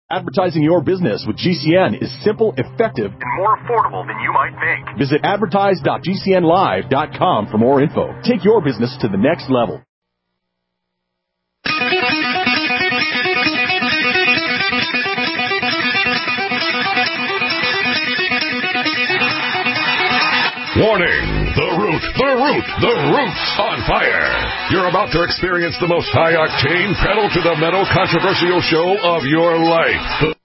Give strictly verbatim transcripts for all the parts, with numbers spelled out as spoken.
Advertising your business with G C N is simple, effective, and more affordable than you might think. Visit advertise dot g c n live dot com for more info. Take your business to the next level. Warning! The Root, the Root, the Root's on fire! You're about to experience the most high-octane, pedal-to-the-metal controversial show of your life.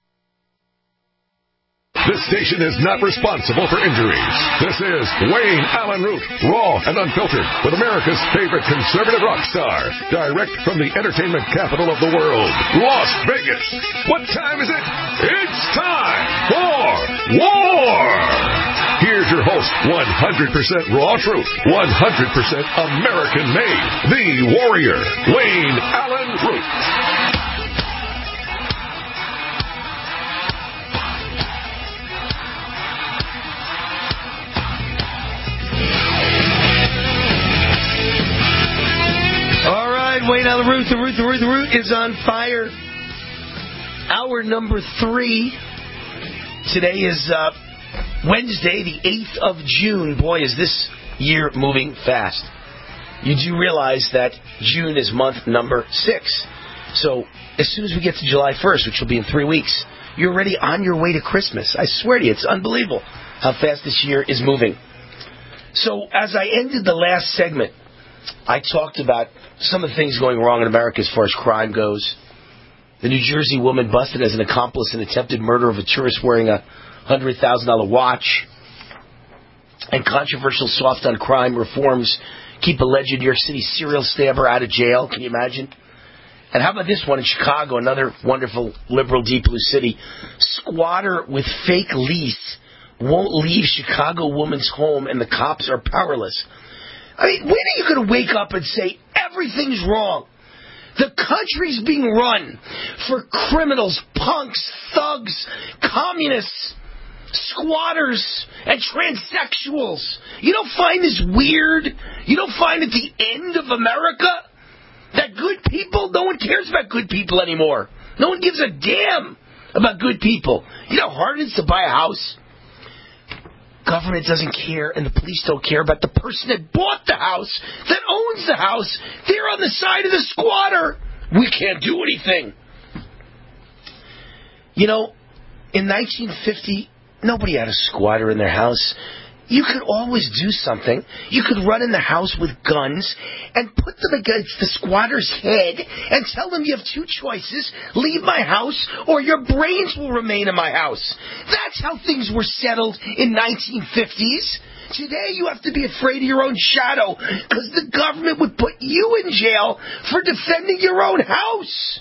This station is not responsible for injuries. This is Wayne Allen Root, raw and unfiltered, with America's favorite conservative rock star, direct from the entertainment capital of the world, Las Vegas. What time is it? It's time for war! Here's your host, one hundred percent raw truth, one hundred percent American-made, the warrior, Wayne Allen Root. All right, Wayne Allen Root, the Root, the Root, the Root is on fire. Hour number three. Today is uh, Wednesday, the eighth of June. Boy, is this year moving fast. You do realize that June is month number six. So as soon as we get to July first, which will be in three weeks, you're already on your way to Christmas. I swear to you, it's unbelievable how fast this year is moving. So as I ended the last segment, I talked about some of the things going wrong in America as far as crime goes. The New Jersey woman busted as an accomplice in attempted murder of a tourist wearing a one hundred thousand dollars watch. And controversial soft on crime reforms keep alleged New York City serial stabber out of jail. Can you imagine? And how about this one in Chicago, another wonderful liberal deep blue city. Squatter with fake lease won't leave Chicago woman's home and the cops are powerless. I mean, when are you going to wake up and say everything's wrong? The country's being run for criminals, punks, thugs, communists, squatters, and transsexuals. You don't find this weird? You don't find at the end of America that good people, no one cares about good people anymore. No one gives a damn about good people. You know how hard it is to buy a house? Government doesn't care, and the police don't care about the person that bought the house, that owns the house. They're on the side of the squatter. We can't do anything. You know, in nineteen fifty, nobody had a squatter in their house. You could always do something. You could run in the house with guns and put them against the squatter's head and tell them you have two choices. Leave my house or your brains will remain in my house. That's how things were settled in nineteen fifties. Today you have to be afraid of your own shadow because the government would put you in jail for defending your own house.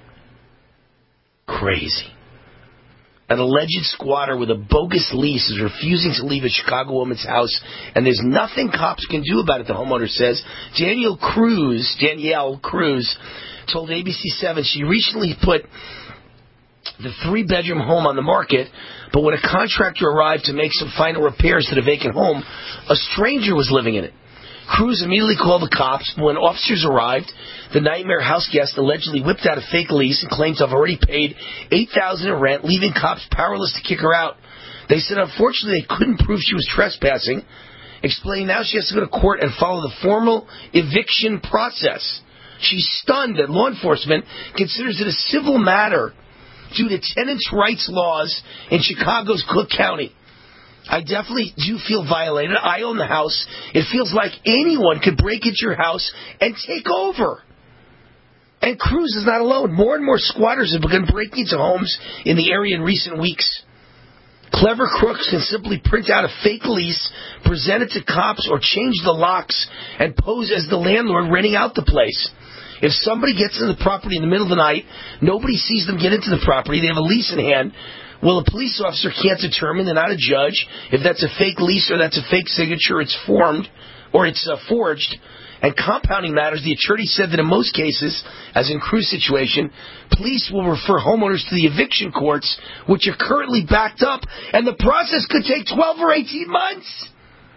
Crazy. An alleged squatter with a bogus lease is refusing to leave a Chicago woman's house, and there's nothing cops can do about it, the homeowner says. Danielle Cruz, Danielle Cruz told A B C seven she recently put the three-bedroom home on the market, but when a contractor arrived to make some final repairs to the vacant home, a stranger was living in it. Cruz immediately called the cops, but when officers arrived, the nightmare house guest allegedly whipped out a fake lease and claimed to have already paid eight thousand dollars in rent, leaving cops powerless to kick her out. They said unfortunately they couldn't prove she was trespassing, explaining now she has to go to court and follow the formal eviction process. She's stunned that law enforcement considers it a civil matter due to tenants' rights laws in Chicago's Cook County. I definitely do feel violated. I own the house. It feels like anyone could break into your house and take over. And Cruz is not alone. More and more squatters have begun breaking into homes in the area in recent weeks. Clever crooks can simply print out a fake lease, present it to cops, or change the locks and pose as the landlord renting out the place. If somebody gets into the property in the middle of the night, nobody sees them get into the property, they have a lease in hand. Well, a police officer can't determine, they're not a judge, if that's a fake lease or that's a fake signature, it's formed, or it's uh, forged. And compounding matters, the attorney said that in most cases, as in Cruz's situation, police will refer homeowners to the eviction courts, which are currently backed up, and the process could take twelve or eighteen months.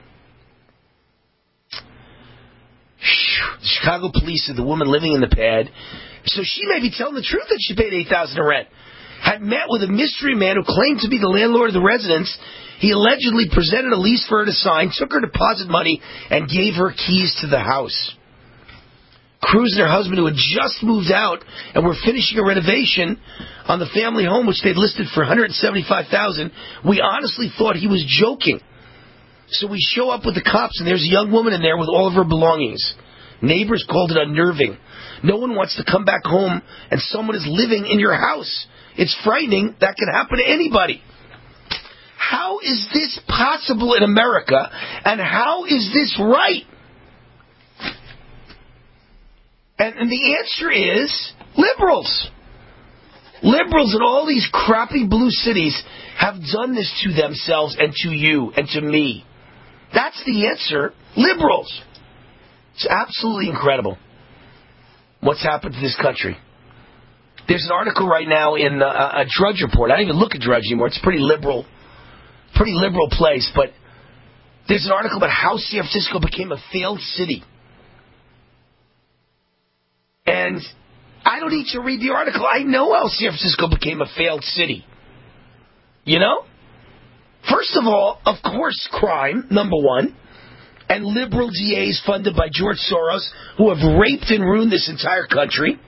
The Chicago police said the woman living in the pad, so she may be telling the truth that she paid eight thousand dollars in rent. had met with a mystery man who claimed to be the landlord of the residence. He allegedly presented a lease for her to sign, took her deposit money, and gave her keys to the house. Cruz and her husband, who had just moved out and were finishing a renovation on the family home, which they'd listed for one hundred seventy-five thousand dollars, we honestly thought he was joking. So we show up with the cops, and there's a young woman in there with all of her belongings. Neighbors called it unnerving. No one wants to come back home and someone is living in your house. It's frightening. That can happen to anybody. How is this possible in America, and how is this right? And, and the answer is liberals. Liberals in all these crappy blue cities have done this to themselves and to you and to me. That's the answer. Liberals. It's absolutely incredible what's happened to this country. There's an article right now in uh, a Drudge Report. I don't even look at Drudge anymore. It's a pretty liberal, pretty liberal place. But there's an article about how San Francisco became a failed city. And I don't need to read the article. I know how San Francisco became a failed city. You know? First of all, of course, crime, number one. And liberal D As funded by George Soros, who have raped and ruined this entire country.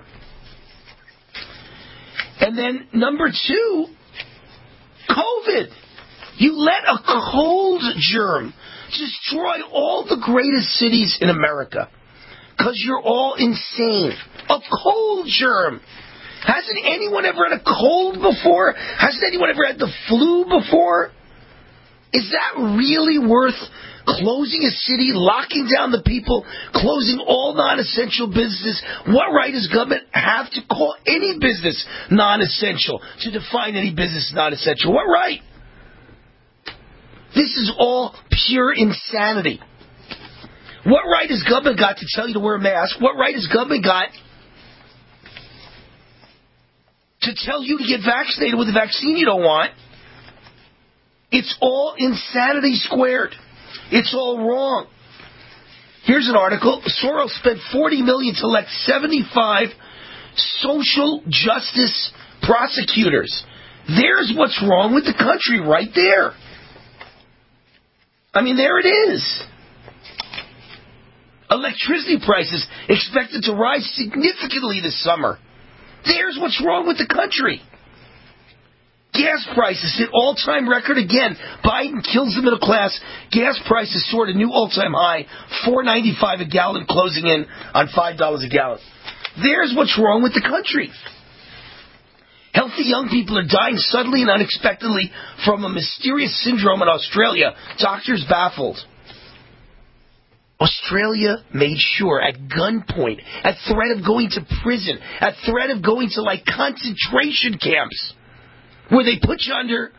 And then, number two, COVID. You let a cold germ destroy all the greatest cities in America. Because you're all insane. A cold germ. Hasn't anyone ever had a cold before? Hasn't anyone ever had the flu before? Is that really worth closing a city, locking down the people, closing all non-essential businesses? What right does government have to call any business non-essential, to define any business non-essential? What right? This is all pure insanity. What right has government got to tell you to wear a mask? What right has government got to tell you to get vaccinated with a vaccine you don't want? It's all insanity squared. It's all wrong. Here's an article. Soros spent forty million dollars to elect seventy-five social justice prosecutors. There's what's wrong with the country right there. I mean, there it is. Electricity prices expected to rise significantly this summer. There's what's wrong with the country. Gas prices hit all-time record again. Biden kills the middle class. Gas prices soared a new all-time high, four dollars and ninety-five cents a gallon, closing in on five dollars a gallon. There's what's wrong with the country. Healthy young people are dying suddenly and unexpectedly from a mysterious syndrome in Australia. Doctors baffled. Australia made sure at gunpoint, at threat of going to prison, at threat of going to like concentration camps, where they put you under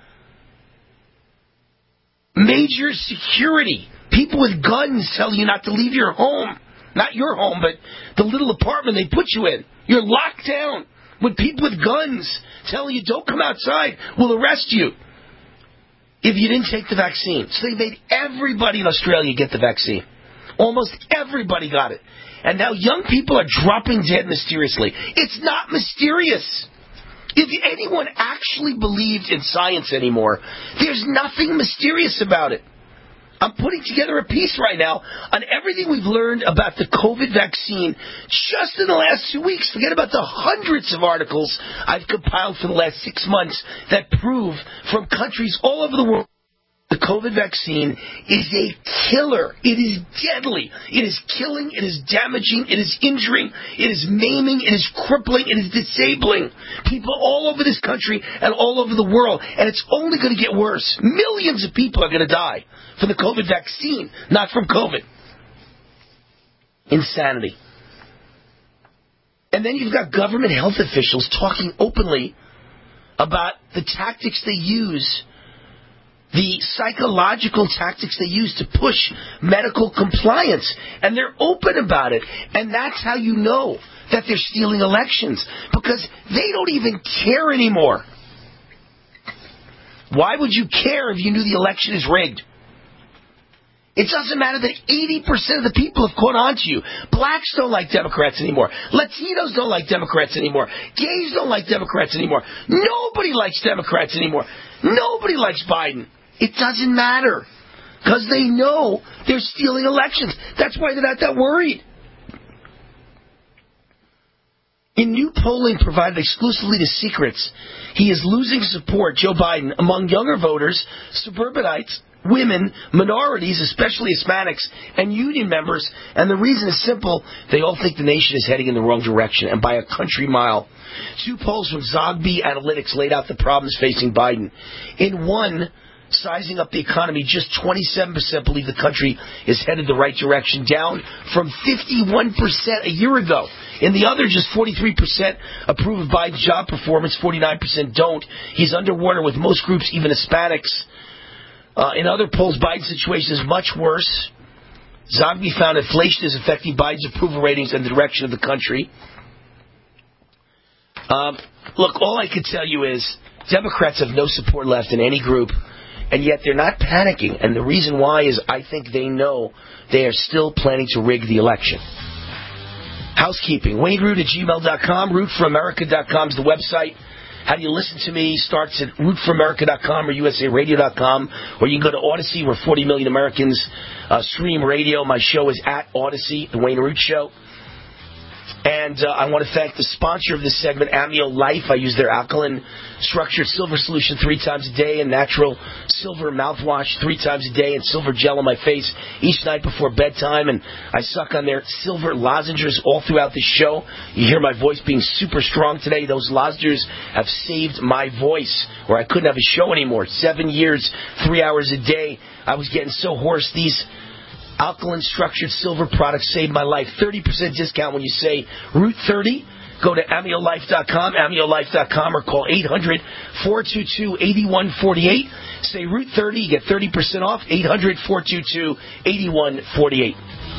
major security. People with guns telling you not to leave your home. Not your home, but the little apartment they put you in. You're locked down with people with guns telling you don't come outside, we'll arrest you if you didn't take the vaccine. So they made everybody in Australia get the vaccine. Almost everybody got it. And now young people are dropping dead mysteriously. It's not mysterious. If anyone actually believed in science anymore, there's nothing mysterious about it. I'm putting together a piece right now on everything we've learned about the COVID vaccine just in the last two weeks. Forget about the hundreds of articles I've compiled for the last six months that prove from countries all over the world the COVID vaccine is a killer. It is deadly. It is killing. It is damaging. It is injuring. It is maiming. It is crippling. It is disabling people all over this country and all over the world. And it's only going to get worse. Millions of people are going to die from the COVID vaccine, not from COVID. Insanity. And then you've got government health officials talking openly about the tactics they use, the psychological tactics they use to push medical compliance. And they're open about it. And that's how you know that they're stealing elections, because they don't even care anymore. Why would you care if you knew the election is rigged? It doesn't matter that eighty percent of the people have caught on to you. Blacks don't like Democrats anymore. Latinos don't like Democrats anymore. Gays don't like Democrats anymore. Nobody likes Democrats anymore. Nobody likes Biden. It doesn't matter. Because they know they're stealing elections. That's why they're not that worried. In new polling provided exclusively to Secrets, he is losing support, Joe Biden, among younger voters, suburbanites, women, minorities, especially Hispanics, and union members. And the reason is simple. They all think the nation is heading in the wrong direction, and by a country mile. Two polls from Zogby Analytics laid out the problems facing Biden. In one, sizing up the economy, just twenty-seven percent believe the country is headed the right direction, down from fifty-one percent a year ago. In the other, just forty-three percent approve of Biden's job performance, forty-nine percent don't. He's underwater with most groups, even Hispanics. Uh, in other polls, Biden's situation is much worse. Zogby found inflation is affecting Biden's approval ratings and the direction of the country. Um, look, all I can tell you is Democrats have no support left in any group, and yet they're not panicking. And the reason why is I think they know they are still planning to rig the election. Housekeeping. Wayne Root at gmail dot com. root for america dot com is the website. How do you listen to me? Starts at root for america dot com or u s a radio dot com. Or you can go to Odyssey, where forty million Americans uh, stream radio. My show is at Odyssey, The Wayne Root Show. And uh, I want to thank the sponsor of this segment, Amnio Life. I use their alkaline structured silver solution three times a day, and natural silver mouthwash three times a day, and silver gel on my face each night before bedtime. And I suck on their silver lozenges all throughout the show. You hear my voice being super strong today. Those lozenges have saved my voice, or I couldn't have a show anymore. Seven years, three hours a day. I was getting so hoarse. These alkaline structured silver products saved my life. thirty percent discount when you say Route thirty. Go to amnio life dot com, amnio life dot com, or call eight hundred, four two two, eight one four eight. Say Route thirty, you get thirty percent off, eight hundred, four two two, eight one four eight.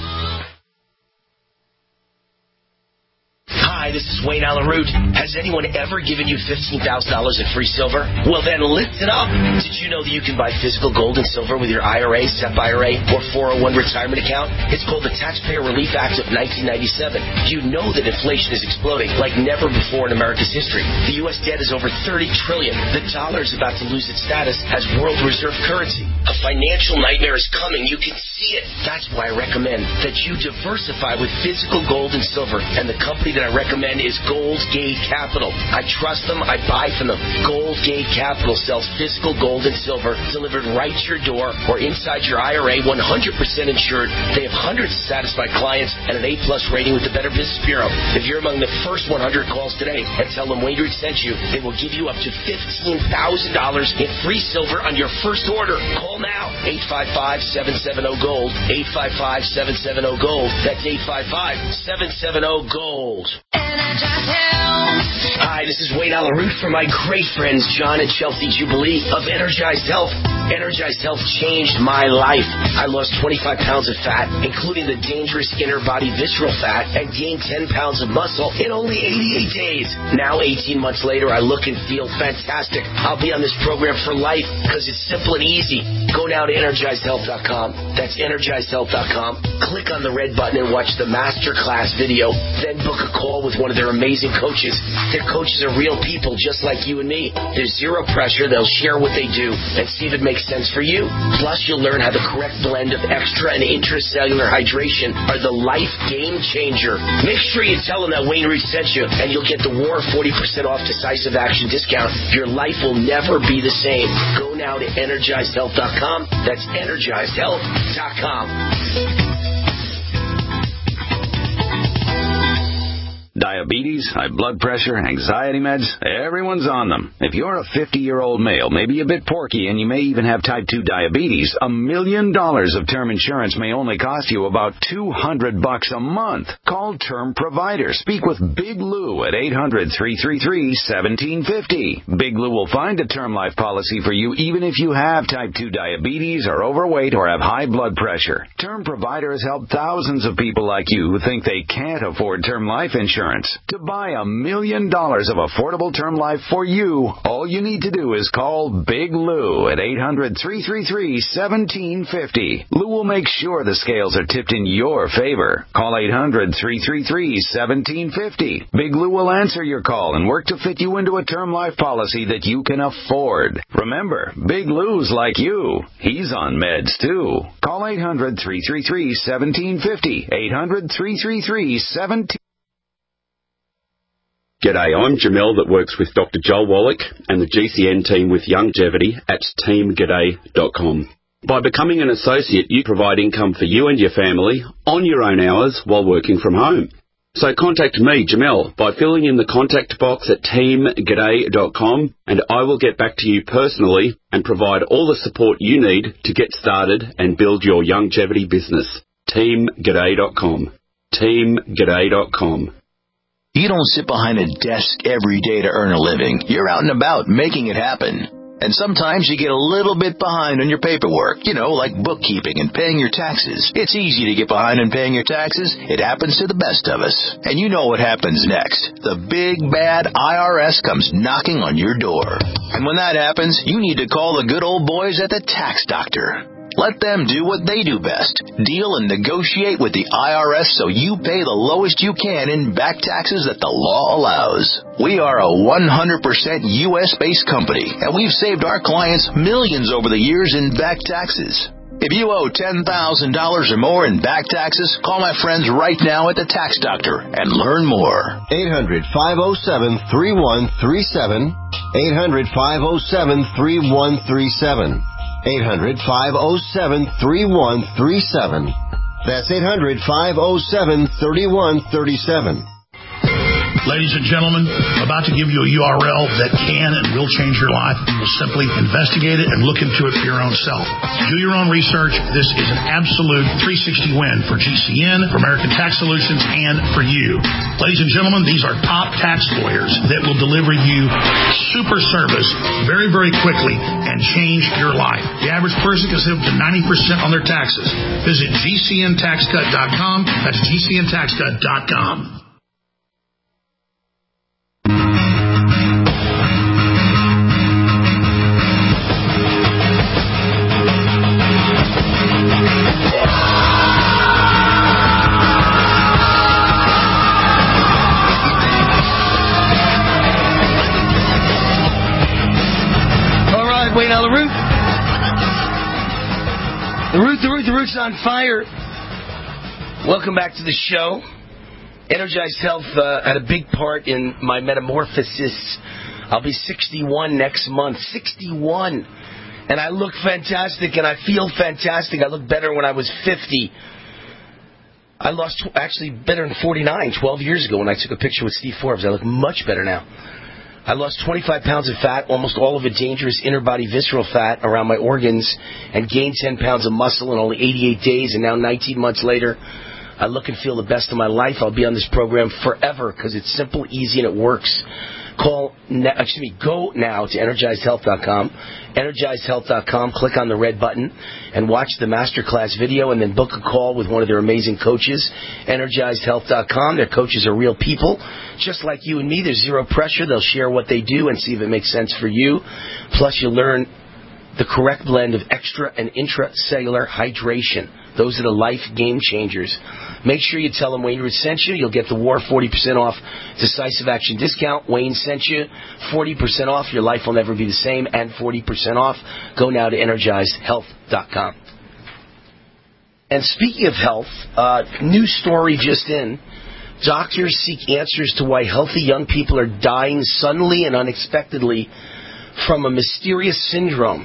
Hi, this is Wayne Allen Root. Has anyone ever given you fifteen thousand dollars in free silver? Well, then lift it up. Did you know that you can buy physical gold and silver with your I R A, S E P I R A, or four oh one retirement account? It's called the Taxpayer Relief Act of nineteen ninety-seven. You know that inflation is exploding like never before in America's history. The U S debt is over thirty trillion dollars. The dollar is about to lose its status as world reserve currency. A financial nightmare is coming. You can see it. That's why I recommend that you diversify with physical gold and silver. And the company that I recommend is Gold Gate Capital. I trust them. I buy from them. Gold Gate Capital sells physical gold and silver delivered right to your door or inside your I R A, one hundred percent insured. They have hundreds of satisfied clients and an A plus rating with the Better Business Bureau. If you're among the first one hundred calls today and tell them Wayne Root sent you, they will give you up to fifteen thousand dollars in free silver on your first order. Call now. eight five five, seven seven zero, GOLD. eight five five, seven seven zero, GOLD. That's eight five five, seven seven zero, GOLD. Hi, this is Wayne Allen Root for my great friends John and Chelsea Jubilee of Energized Health. Energized Health changed my life. I lost twenty-five pounds of fat, including the dangerous inner body visceral fat, and gained ten pounds of muscle in only eighty-eight days. Now, eighteen months later, I look and feel fantastic. I'll be on this program for life because it's simple and easy. Go now to energized health dot com. That's energized health dot com. Click on the red button and watch the masterclass video. Then book a call with one of their amazing coaches. Their coaches are real people just like you and me. There's zero pressure. They'll share what they do and see if it makes sense for you. Plus, you'll learn how the correct blend of extra and intracellular hydration are the life game changer. Make sure you tell them that Wayne Root sent you, and you'll get the War forty percent off decisive action discount. Your life will never be the same. Go now to energized health dot com. That's energized health dot com. Diabetes, high blood pressure, anxiety meds, everyone's on them. If you're a fifty-year-old male, maybe a bit porky, and you may even have type two diabetes, a million dollars of term insurance may only cost you about two hundred bucks a month. Call Term Provider. Speak with Big Lou at eight hundred, three three three, one seven five zero. Big Lou will find a term life policy for you even if you have type two diabetes, are overweight, or have high blood pressure. Term Provider has helped thousands of people like you who think they can't afford term life insurance. dollars. To buy a million dollars of affordable term life for you, all you need to do is call Big Lou at eight hundred, three three three, one seven five zero. Lou will make sure the scales are tipped in your favor. Call eight hundred, three three three, one seven five zero. Big Lou will answer your call and work to fit you into a term life policy that you can afford. Remember, Big Lou's like you. He's on meds, too. Call eight hundred, three three three, one seven five zero. eight hundred, three three three, one seven five zero. G'day, I'm Jamel that works with Doctor Joel Wallach and the G C N team with Longevity at team g'day dot com. By becoming an associate, you provide income for you and your family on your own hours while working from home. So contact me, Jamel, by filling in the contact box at team g'day dot com, and I will get back to you personally and provide all the support you need to get started and build your longevity business. team g'day dot com. team g'day dot com. You don't sit behind a desk every day to earn a living. You're out and about making it happen. And sometimes you get a little bit behind on your paperwork, you know, like bookkeeping and paying your taxes. It's easy to get behind on paying your taxes. It happens to the best of us. And you know what happens next. The big, bad I R S comes knocking on your door. And when that happens, you need to call the good old boys at the Tax Doctor. Let them do what they do best. Deal and negotiate with the I R S so you pay the lowest you can in back taxes that the law allows. We are a one hundred percent U S-based company, and we've saved our clients millions over the years in back taxes. If you owe ten thousand dollars or more in back taxes, call my friends right now at the Tax Doctor and learn more. eight hundred, five oh seven, three one three seven. eight hundred, five oh seven, three one three seven. eight hundred, five oh seven, three one three seven. That's eight hundred, five oh seven, three one three seven. Ladies and gentlemen, I'm about to give you a U R L that can and will change your life. You'll simply investigate it and look into it for your own self. Do your own research. This is an absolute three sixty win for G C N, for American Tax Solutions, and for you. Ladies and gentlemen, these are top tax lawyers that will deliver you super service very, very quickly and change your life. The average person can save up to ninety percent on their taxes. Visit G C N tax cut dot com. That's G C N tax cut dot com. Wait, now the root, the root, the root, the root's on fire. Welcome back to the show. Energized Health uh, had a big part in my metamorphosis. I'll be sixty-one next month. sixty-one. And I look fantastic and I feel fantastic. I look better when I was fifty. I lost, actually, better than forty-nine, twelve years ago when I took a picture with Steve Forbes. I look much better now. I lost twenty-five pounds of fat, almost all of it dangerous inner body visceral fat around my organs, and gained ten pounds of muscle in only eighty-eight days, and now nineteen months later, I look and feel the best of my life. I'll be on this program forever because it's simple, easy, and it works. Call, excuse me, go now to energized health dot com, energized health dot com, click on the red button, and watch the masterclass video, and then book a call with one of their amazing coaches, energized health dot com. Their coaches are real people, just like you and me. There's zero pressure. They'll share what they do and see if it makes sense for you. Plus, you'll learn the correct blend of extra and intracellular hydration. Those are the life game changers. Make sure you tell them Wayne Root sent you. You'll get the War forty percent off Decisive Action discount. Wayne sent you. forty percent off. Your life will never be the same. And forty percent off. Go now to energized health dot com. And speaking of health, uh, new story just in. Doctors seek answers to why healthy young people are dying suddenly and unexpectedly from a mysterious syndrome.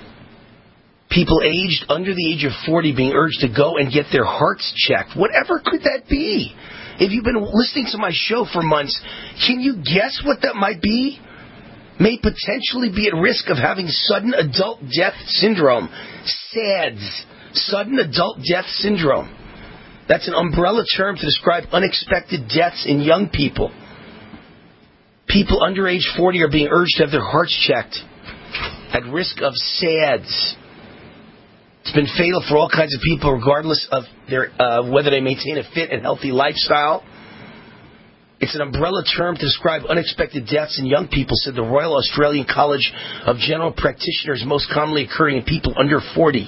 People aged under the age of forty being urged to go and get their hearts checked. Whatever could that be? If you've been listening to my show for months, can you guess what that might be? May potentially be at risk of having sudden adult death syndrome. SADS. Sudden adult death syndrome. That's an umbrella term to describe unexpected deaths in young people. People under age forty are being urged to have their hearts checked at risk of SADS. It's been fatal for all kinds of people, regardless of their uh, whether they maintain a fit and healthy lifestyle. It's an umbrella term to describe unexpected deaths in young people, said the Royal Australian College of General Practitioners, most commonly occurring in people under forty.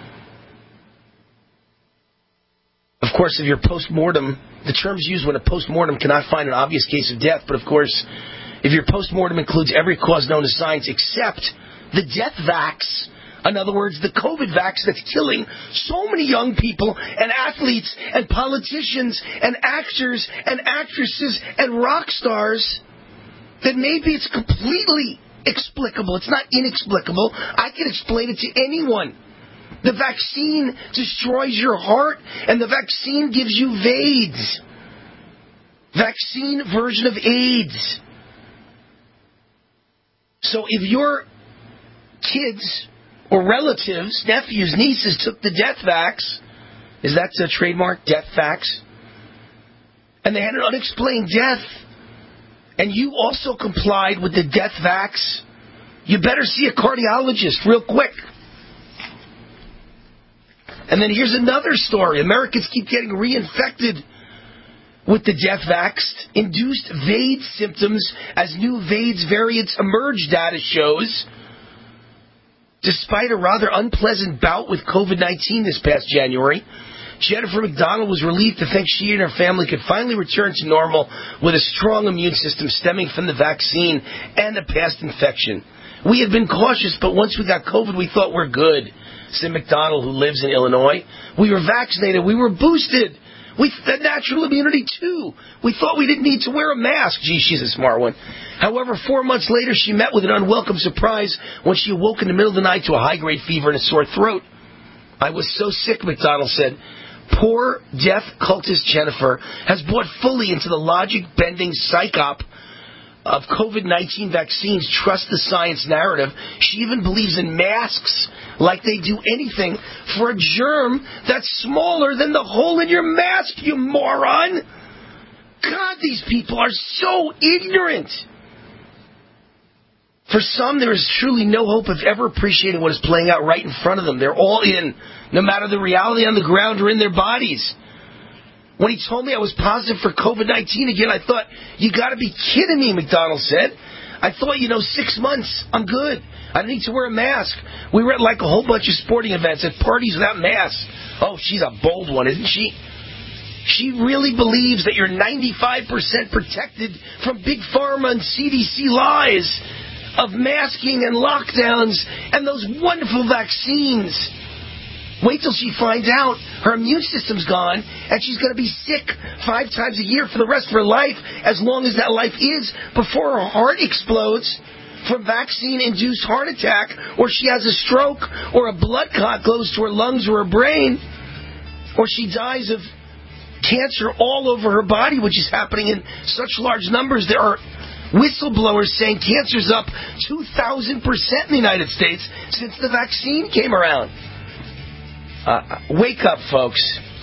Of course, if you're post-mortem, the term's used when a post-mortem cannot find an obvious case of death, but of course, if your post-mortem includes every cause known to science except the death vax, in other words, the COVID vax that's killing so many young people and athletes and politicians and actors and actresses and rock stars, that maybe it's completely explicable. It's not inexplicable. I can explain it to anyone. The vaccine destroys your heart, and the vaccine gives you AIDS. Vaccine version of AIDS. So if your kids or relatives, nephews, nieces took the death vax, is that a trademark, death vax? And they had an unexplained death, and you also complied with the death vax, you better see a cardiologist real quick. And then here's another story. Americans keep getting reinfected with the death vax. Induced VAIDS symptoms as new VAIDS variants emerge, data shows. Despite a rather unpleasant bout with COVID nineteen this past January, Jennifer McDonald was relieved to think she and her family could finally return to normal with a strong immune system stemming from the vaccine and a past infection. We had been cautious, but once we got COVID, we thought we're good, said McDonald, who lives in Illinois. We were vaccinated. We were boosted. We had natural immunity, too. We thought we didn't need to wear a mask. Gee, she's a smart one. However, four months later, she met with an unwelcome surprise when she awoke in the middle of the night to a high-grade fever and a sore throat. I was so sick, McDonald said. Poor, death cultist Jennifer has bought fully into the logic-bending psyop of COVID nineteen vaccines. Trust the science narrative. She even believes in masks like they do anything for a germ that's smaller than the hole in your mask, you moron. God, these people are so ignorant. For some, there is truly no hope of ever appreciating what is playing out right in front of them. They're all in, no matter the reality on the ground or in their bodies. When he told me I was positive for COVID nineteen again, I thought, you got to be kidding me, McDonald said. I thought, you know, six months, I'm good. I don't need to wear a mask. We were at like a whole bunch of sporting events, at parties without masks. Oh, she's a bold one, isn't she? She really believes that you're ninety-five percent protected from Big Pharma and C D C lies of masking and lockdowns and those wonderful vaccines. Wait till she finds out her immune system's gone and she's going to be sick five times a year for the rest of her life, as long as that life is, before her heart explodes from vaccine-induced heart attack, or she has a stroke, or a blood clot goes to her lungs or her brain, or she dies of cancer all over her body, which is happening in such large numbers. There are whistleblowers saying cancer's up two thousand percent in the United States since the vaccine came around. Uh, wake up, folks.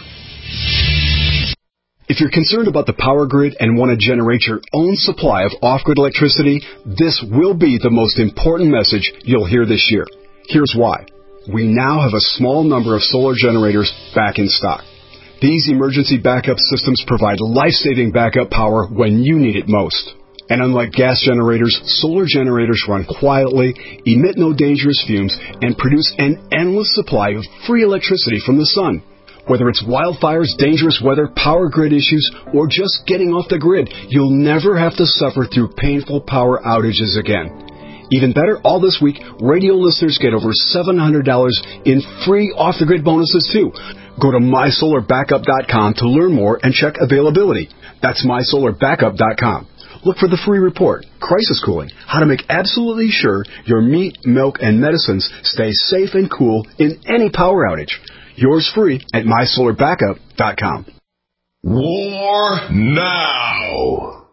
If you're concerned about the power grid and want to generate your own supply of off-grid electricity, this will be the most important message you'll hear this year. Here's why. We now have a small number of solar generators back in stock. These emergency backup systems provide life-saving backup power when you need it most. And unlike gas generators, solar generators run quietly, emit no dangerous fumes, and produce an endless supply of free electricity from the sun. Whether it's wildfires, dangerous weather, power grid issues, or just getting off the grid, you'll never have to suffer through painful power outages again. Even better, all this week, radio listeners get over seven hundred dollars in free off-the-grid bonuses, too. Go to my solar backup dot com to learn more and check availability. That's my solar backup dot com. Look for the free report, Crisis Cooling, how to make absolutely sure your meat, milk, and medicines stay safe and cool in any power outage. Yours free at my solar backup dot com. War now.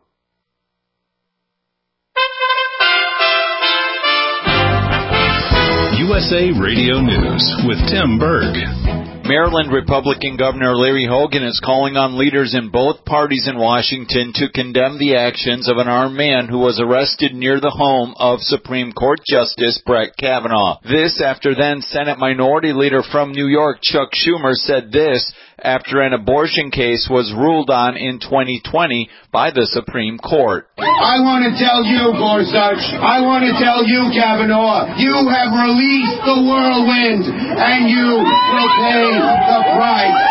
U S A Radio News with Tim Berg. Maryland Republican Governor Larry Hogan is calling on leaders in both parties in Washington to condemn the actions of an armed man who was arrested near the home of Supreme Court Justice Brett Kavanaugh. This after then Senate Minority Leader from New York, Chuck Schumer, said this after an abortion case was ruled on in twenty twenty by the Supreme Court. I want to tell you, Gorsuch, I want to tell you, Kavanaugh, you have released the whirlwind, and you will pay the price.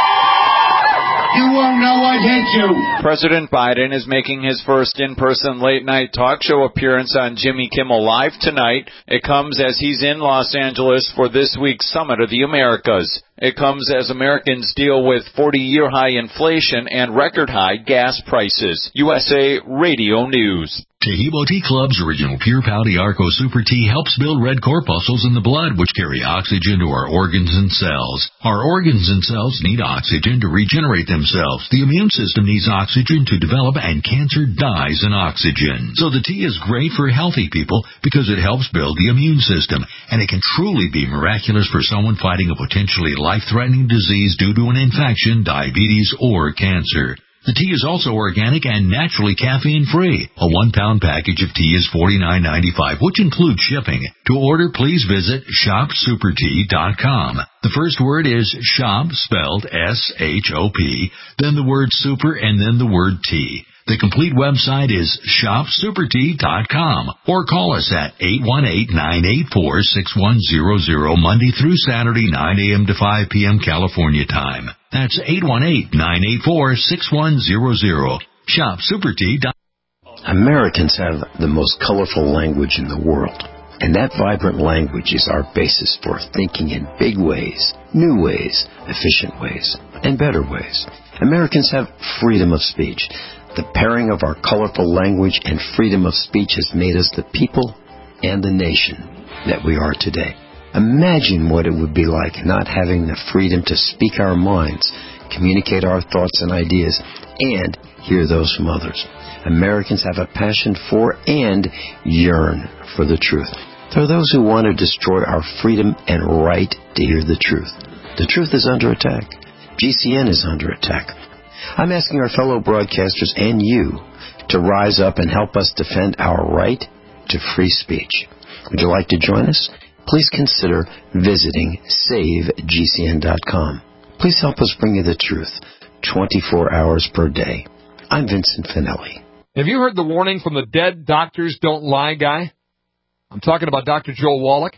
You won't know what hit you. President Biden is making his first in-person late-night talk show appearance on Jimmy Kimmel Live tonight. It comes as he's in Los Angeles for this week's Summit of the Americas. It comes as Americans deal with forty-year high inflation and record-high gas prices. U S A Radio News. Taheebo Tea Club's original Pure Pouty Arco Super Tea helps build red corpuscles in the blood, which carry oxygen to our organs and cells. Our organs and cells need oxygen to regenerate themselves. The immune system needs oxygen to develop, and cancer dies in oxygen. So the tea is great for healthy people because it helps build the immune system, and it can truly be miraculous for someone fighting a potentially life-threatening disease due to an infection, diabetes, or cancer. The tea is also organic and naturally caffeine-free. A one-pound package of tea is forty-nine ninety-five, which includes shipping. To order, please visit shop super tea dot com. The first word is shop, spelled S H O P, then the word super, and then the word tea. The complete website is shop super tea dot com, or call us at eight one eight, nine eight four, six one zero zero, Monday through Saturday, nine a.m. to five p.m. California time. That's eight one eight, nine eight four, six one zero zero. shop super tea dot com. Americans have the most colorful language in the world, and that vibrant language is our basis for thinking in big ways, new ways, efficient ways, and better ways. Americans have freedom of speech. The pairing of our colorful language and freedom of speech has made us the people and the nation that we are today. Imagine what it would be like not having the freedom to speak our minds, communicate our thoughts and ideas, and hear those from others. Americans have a passion for and yearn for the truth. There are those who want to destroy our freedom and right to hear the truth. The truth is under attack. G C N is under attack. I'm asking our fellow broadcasters and you to rise up and help us defend our right to free speech. Would you like to join us? Please consider visiting save G C N dot com. Please help us bring you the truth twenty-four hours per day. I'm Vincent Finelli. Have you heard the warning from the dead doctors don't lie guy? I'm talking about Doctor Joel Wallach.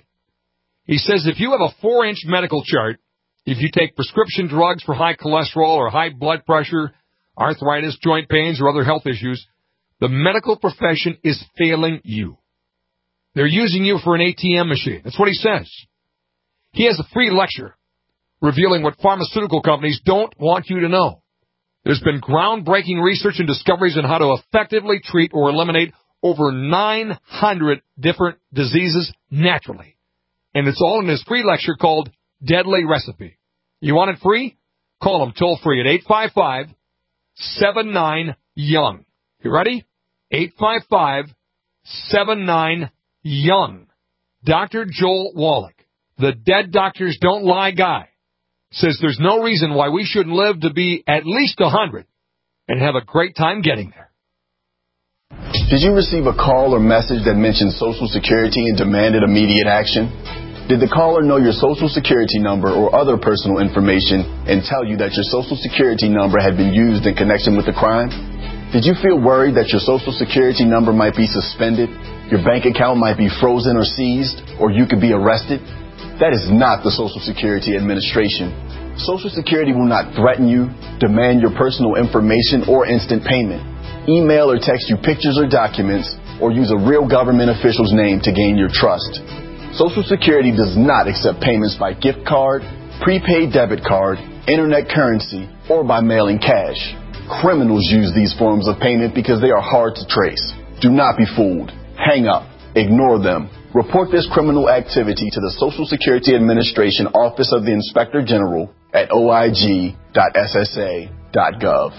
He says if you have a four-inch medical chart, if you take prescription drugs for high cholesterol or high blood pressure, arthritis, joint pains, or other health issues, the medical profession is failing you. They're using you for an A T M machine. That's what he says. He has a free lecture revealing what pharmaceutical companies don't want you to know. There's been groundbreaking research and discoveries on how to effectively treat or eliminate over nine hundred different diseases naturally. And it's all in his free lecture called Deadly Recipe. You want it free? Call him toll free at eight five five, seven nine, young. You ready? eight five five, seven nine, young. Doctor Joel Wallach, the dead doctors don't lie guy, says there's no reason why we shouldn't live to be at least one hundred and have a great time getting there. Did you receive a call or message that mentioned Social Security and demanded immediate action? Did the caller know your Social Security number or other personal information and tell you that your Social Security number had been used in connection with the crime? Did you feel worried that your Social Security number might be suspended, your bank account might be frozen or seized, or you could be arrested? That is not the Social Security Administration. Social Security will not threaten you, demand your personal information, or instant payment, email or text you pictures or documents, or use a real government official's name to gain your trust. Social Security does not accept payments by gift card, prepaid debit card, internet currency, or by mailing cash. Criminals use these forms of payment because they are hard to trace. Do not be fooled. Hang up. Ignore them. Report this criminal activity to the Social Security Administration Office of the Inspector General at O I G dot S S A dot gov.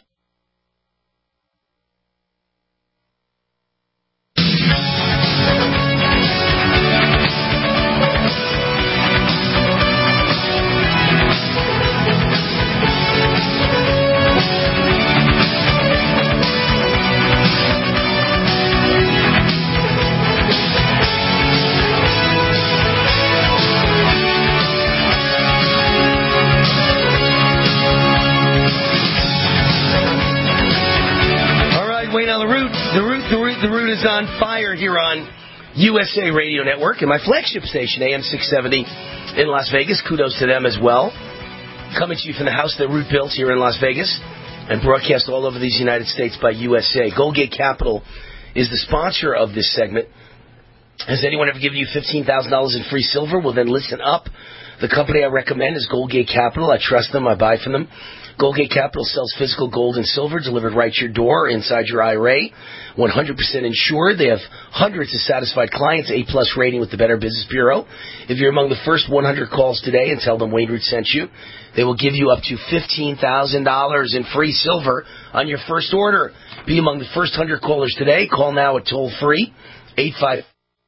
is on fire here on U S A Radio Network and my flagship station, A M six seventy in Las Vegas. Kudos to them as well. Coming to you from the house that Root built here in Las Vegas and broadcast all over these United States by U S A. Goldgate Capital is the sponsor of this segment. Has anyone ever given you fifteen thousand dollars in free silver? Well, then listen up. The company I recommend is Goldgate Capital. I trust them. I buy from them. Goldgate Capital sells physical gold and silver delivered right to your door inside your I R A. one hundred percent insured. They have hundreds of satisfied clients, A-plus rating with the Better Business Bureau. If you're among the first one hundred calls today and tell them Wayne Root sent you, they will give you up to fifteen thousand dollars in free silver on your first order. Be among the first one hundred callers today. Call now at toll-free, eight five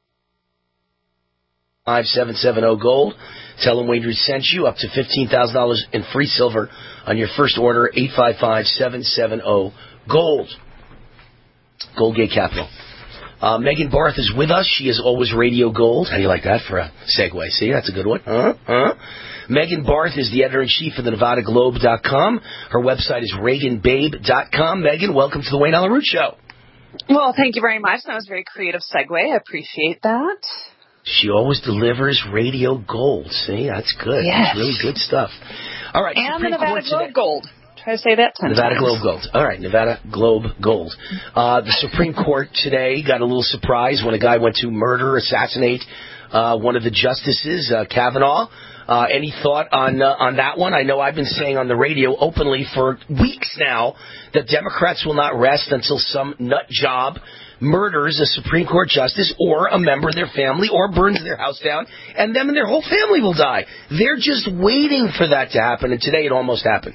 five, seven seven zero, GOLD. Tell them Wayne Root sent you up to fifteen thousand dollars in free silver on your first order, eight five five, seven seven zero, GOLD. Goldgate Capital. Uh, Megan Barth is with us. She is always Radio Gold. How do you like that for a segue? See, that's a good one. Huh? Huh? Megan Barth is the editor-in-chief of the Nevada Globe dot com. Her website is Reagan Babe dot com. Megan, welcome to the Wayne Allen Root Show. Well, thank you very much. That was a very creative segue. I appreciate that. She always delivers radio gold. See, that's good. Yes. That's really good stuff. All right. And Supreme the Nevada Court Globe today. Gold. Try to say that ten Nevada times. Globe Gold. All right, Nevada Globe Gold. Uh, the Supreme Court today got a little surprise when a guy went to murder, assassinate uh, one of the justices, uh, Kavanaugh. Uh, any thought on uh, on that one? I know I've been saying on the radio openly for weeks now that Democrats will not rest until some nut job murders a Supreme Court justice or a member of their family or burns their house down, and them and their whole family will die. They're just waiting for that to happen, and today it almost happened.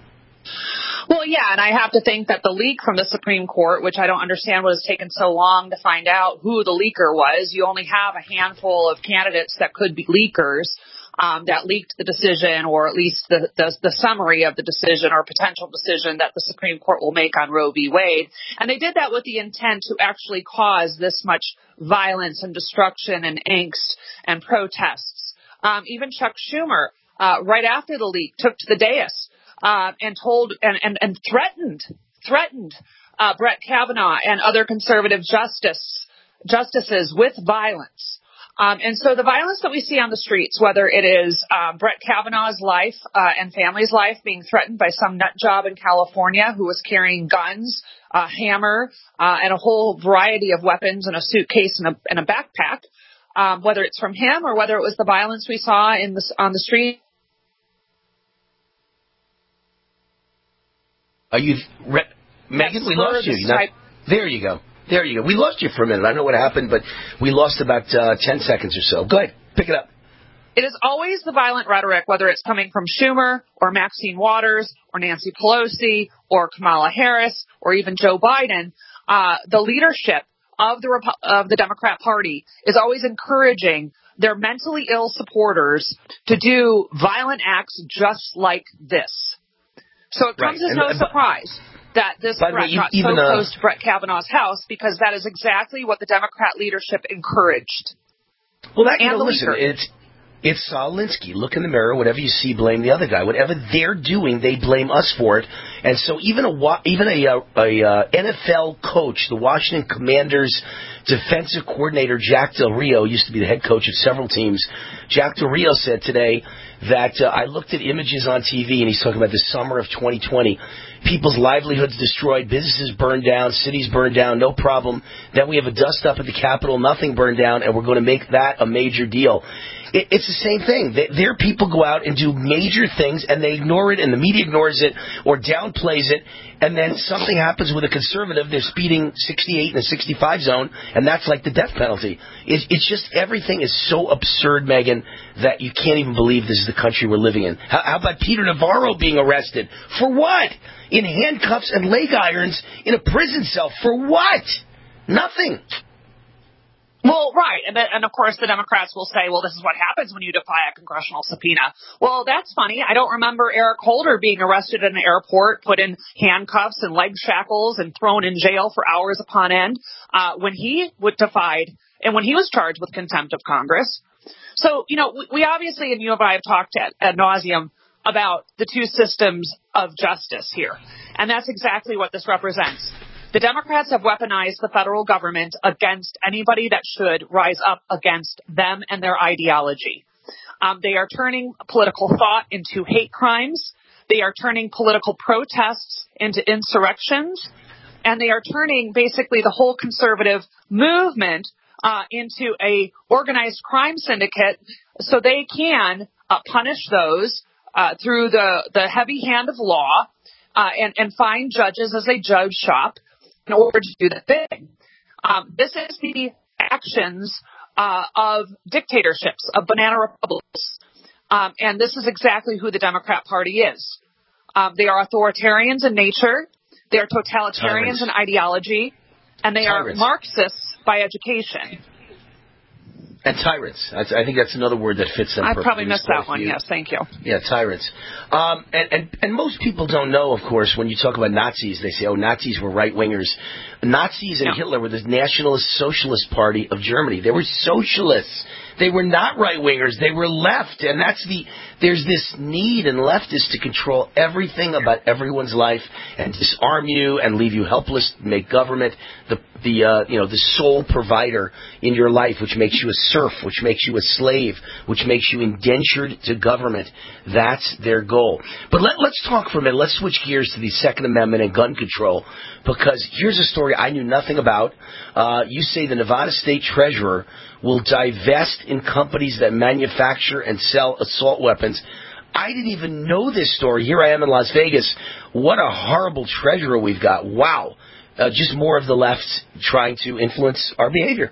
Well, yeah, and I have to think that the leak from the Supreme Court, which I don't understand what has taken so long to find out who the leaker was. You only have a handful of candidates that could be leakers. Um, that leaked the decision, or at least the, the the summary of the decision or potential decision that the Supreme Court will make on Roe v. Wade. And they did that with the intent to actually cause this much violence and destruction and angst and protests. Um, even Chuck Schumer, uh, right after the leak, took to the dais uh, and told and, and, and threatened, threatened uh, Brett Kavanaugh and other conservative justice justices with violence. Um, and so the violence that we see on the streets, whether it is uh, Brett Kavanaugh's life uh, and family's life being threatened by some nut job in California who was carrying guns, a hammer, uh, and a whole variety of weapons in a suitcase and a, and a backpack, um, whether it's from him or whether it was the violence we saw in the, on the street. Are you, re- Megan? We lost you. Not, there you go. There you go. We lost you for a minute. I don't know what happened, but we lost about uh, ten seconds or so. Go ahead. Pick it up. It is always the violent rhetoric, whether it's coming from Schumer or Maxine Waters or Nancy Pelosi or Kamala Harris or even Joe Biden. Uh, the leadership of the Repu- of the Democrat Party is always encouraging their mentally ill supporters to do violent acts just like this. So it comes Right. as And, no uh, surprise that this by the threat way, got even, so uh, close to Brett Kavanaugh's house, because that is exactly what the Democrat leadership encouraged. Well, that, you And know, the listen, leaker. it's it's Saul Alinsky. Look in the mirror. Whatever you see, blame the other guy. Whatever they're doing, they blame us for it. And so even a wa- even a, a, a uh, N F L coach, the Washington Commanders defensive coordinator Jack Del Rio, used to be the head coach of several teams. Jack Del Rio said today that uh, I looked at images on T V, and he's talking about the summer of twenty twenty. People's livelihoods destroyed, businesses burned down, cities burned down, no problem. Then we have a dust up at the Capitol, nothing burned down, and we're going to make that a major deal. It, it's the same thing. They, their people go out and do major things, and they ignore it, and the media ignores it or downplays it, and then something happens with a conservative. They're speeding sixty-eight in a sixty-five zone, and that's like the death penalty. It, it's just everything is so absurd, Megan, that you can't even believe this is the country we're living in. How, how about Peter Navarro being arrested? For what? In handcuffs and leg irons in a prison cell. For what? Nothing. Well, right. And, and of course, the Democrats will say, well, this is what happens when you defy a congressional subpoena. Well, that's funny. I don't remember Eric Holder being arrested at an airport, put in handcuffs and leg shackles and thrown in jail for hours upon end uh, when he was defied and when he was charged with contempt of Congress. So, you know, we, we obviously, and you and I have talked at, ad nauseum about the two systems of justice here. And that's exactly what this represents. The Democrats have weaponized the federal government against anybody that should rise up against them and their ideology. Um, they are turning political thought into hate crimes. They are turning political protests into insurrections. And they are turning basically the whole conservative movement uh, into a organized crime syndicate so they can uh, punish those uh, through the, the heavy hand of law uh, and, and find judges as they judge shop in order to do the thing. Um, this is the actions uh, of dictatorships, of banana republics. Um, and this is exactly who the Democrat Party is. Um, they are authoritarians in nature. They are totalitarians Tyrants. in ideology. And they Tyrants. are Marxists by education. And tyrants. I, I think that's another word that fits them. I perfectly. probably missed that Quite a one. few. Yes, thank you. Yeah, tyrants. Um, and, and, and most people don't know, of course, when you talk about Nazis, they say, oh, Nazis were right-wingers. Nazis and No. Hitler were the Nationalist Socialist Party of Germany. They were socialists. They were not right-wingers. They were left. And that's the, there's this need in leftists to control everything about everyone's life and disarm you and leave you helpless, make government the, the, uh, you know, the sole provider in your life, which makes you a serf, which makes you a slave, which makes you indentured to government. That's their goal. But let, let's talk for a minute. Let's switch gears to the Second Amendment and gun control, because here's a story I knew nothing about. Uh, you say the Nevada State Treasurer will divest in companies that manufacture and sell assault weapons. I didn't even know this story. Here I am in Las Vegas. What a horrible treasurer we've got. Wow. Uh, just more of the left trying to influence our behavior.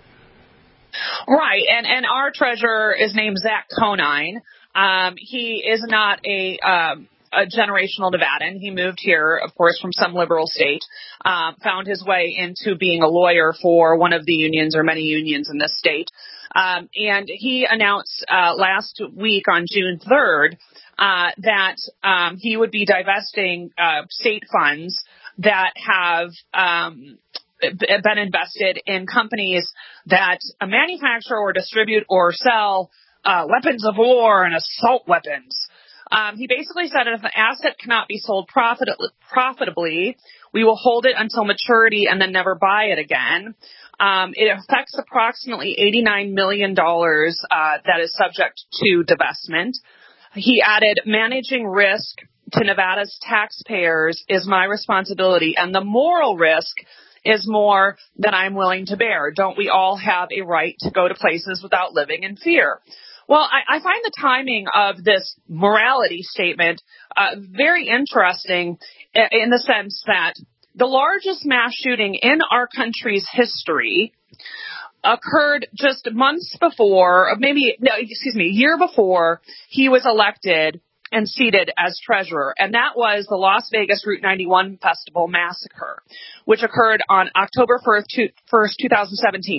Right, and, and our treasurer is named Zach Conine. Um, he is not a... Um, a generational Nevadan. He moved here, of course, from some liberal state, uh, found his way into being a lawyer for one of the unions or many unions in this state. Um, and he announced uh, last week on June third uh, that um, he would be divesting uh, state funds that have um, been invested in companies that manufacture or distribute or sell uh, weapons of war and assault weapons. Um, he basically said if an asset cannot be sold profit- profitably, we will hold it until maturity and then never buy it again. Um, it affects approximately eighty-nine million dollars uh, that is subject to divestment. He added, managing risk to Nevada's taxpayers is my responsibility, and the moral risk is more than I'm willing to bear. Don't we all have a right to go to places without living in fear? Well, I, I find the timing of this morality statement uh, very interesting in the sense that the largest mass shooting in our country's history occurred just months before, maybe, no, excuse me, a year before he was elected and seated as treasurer. And that was the Las Vegas Route ninety-one Festival Massacre, which occurred on October first, two thousand seventeen.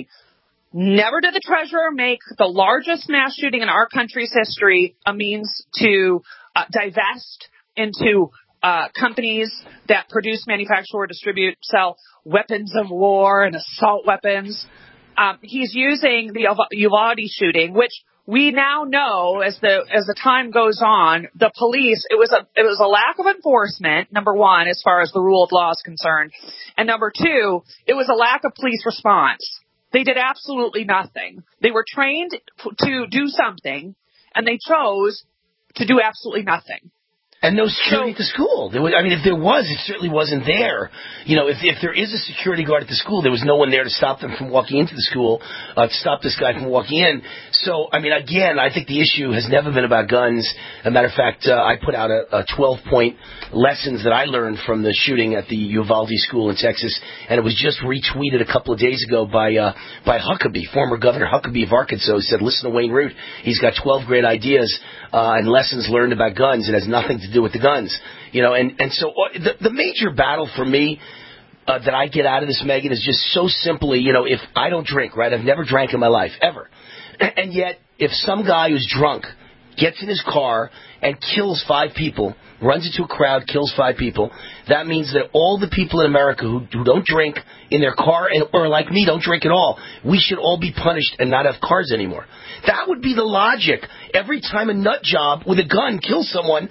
Never did the treasurer make the largest mass shooting in our country's history a means to uh, divest into uh, companies that produce, manufacture, or distribute, sell weapons of war and assault weapons. Um, he's using the Uvalde shooting, which we now know as the as the time goes on, the police, it was a it was a lack of enforcement, number one, as far as the rule of law is concerned, and number two, it was a lack of police response. They did absolutely nothing. They were trained to do something, and they chose to do absolutely nothing. And no security at the school. There was, I mean, if there was, it certainly wasn't there. You know, if if there is a security guard at the school, there was no one there to stop them from walking into the school, uh, to stop this guy from walking in. So, I mean, again, I think the issue has never been about guns. As a matter of fact, uh, I put out a, a twelve-point lessons that I learned from the shooting at the Uvalde school in Texas, and it was just retweeted a couple of days ago by uh, by Huckabee, former Governor Huckabee of Arkansas, who said, listen to Wayne Root. He's got twelve great ideas uh, and lessons learned about guns. It has nothing to do with the guns, you know, and, and so uh, the, the major battle for me uh, that I get out of this, Megan, is just so simply, you know, if I don't drink, right, I've never drank in my life, ever, and yet if some guy who's drunk gets in his car and kills five people, runs into a crowd, kills five people, that means that all the people in America who, who don't drink in their car, and, or like me, don't drink at all, we should all be punished and not have cars anymore. That would be the logic. Every time a nut job with a gun kills someone,